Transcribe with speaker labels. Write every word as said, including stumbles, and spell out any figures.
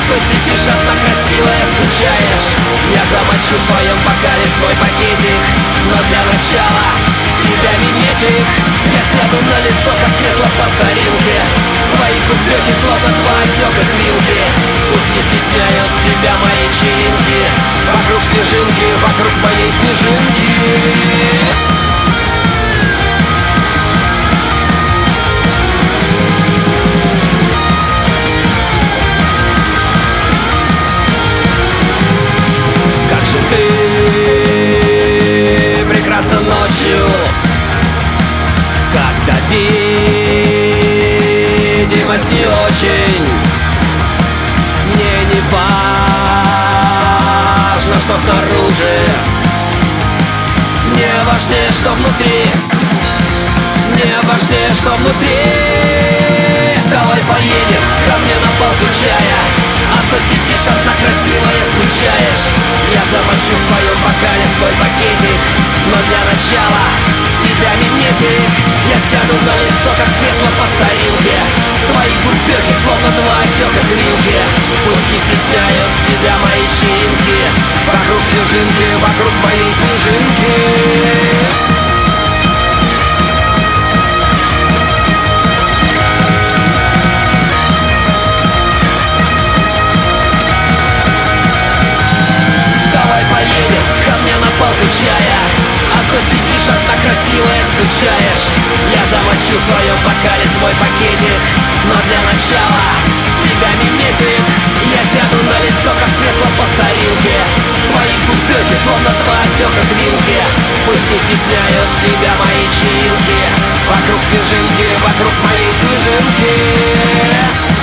Speaker 1: ты сидишь одна красивая, скучаешь. Я замочу в твоем бокале свой пакетик, но для начала с тебя минетик. Я сяду на лицо, как кресло по старинке. Твои купюрки словно два отека вилки. Пусть не стесняют тебя мои чаинки. Вокруг снежинки, вокруг моей снежинки. Ночью, когда видимость не очень, мне не важно, что снаружи, мне важнее, что внутри, мне важнее, что внутри. Давай поедем ко мне на полку чая, а то сидишь одна красивая, скучаешь. Я замочу в твоем бокале свой пакетик, но для начала с тебя минетик. Я сяду на лицо, как кресло по старинке. Твои губерки словно два отека грилки. Пусть не стесняют тебя мои чаинки. Вокруг снежинки, вокруг моей снежинки. Чая, а то сидишь одна красивая, скучаешь. Я замочу в твоем бокале свой пакетик, но для начала с тебя минетик. Я сяду на лицо, как кресло по старинке. Твои губерки словно два отека вилки. Пусть не стесняют тебя мои чаинки. Вокруг снежинки, вокруг моей снежинки.